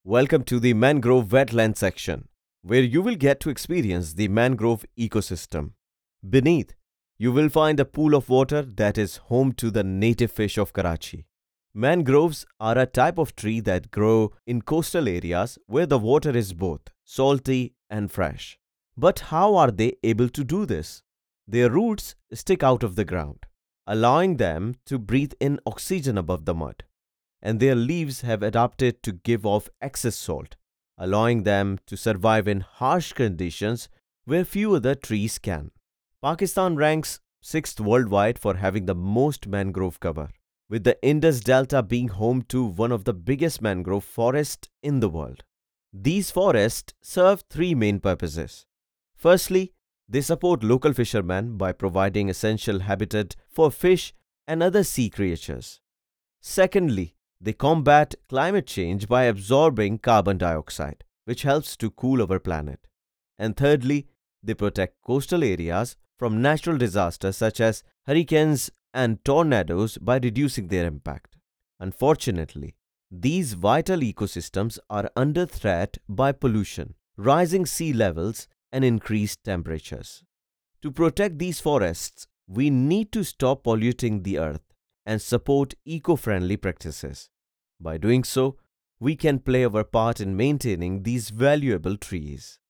Welcome to the mangrove wetland section, where you will get to experience the mangrove ecosystem. Beneath, you will find a pool of water that is home to the native fish of Karachi. Mangroves are a type of tree that grow in coastal areas where the water is both salty and fresh. But how are they able to do this? Their roots stick out of the ground, allowing them to breathe in oxygen above the mud, and their leaves have adapted to give off excess salt, allowing them to survive in harsh conditions where few other trees can. Pakistan ranks 6th worldwide for having the most mangrove cover, with the Indus Delta being home to one of the biggest mangrove forests in the world. These forests serve three main purposes. Firstly, they support local fishermen by providing essential habitat for fish and other sea creatures. Secondly, they combat climate change by absorbing carbon dioxide, which helps to cool our planet. And thirdly, they protect coastal areas from natural disasters such as hurricanes and tornadoes by reducing their impact. Unfortunately, these vital ecosystems are under threat by pollution, rising sea levels, and increased temperatures. To protect these forests, we need to stop polluting the earth and support eco friendly practices. By doing so, we can play our part in maintaining these valuable trees.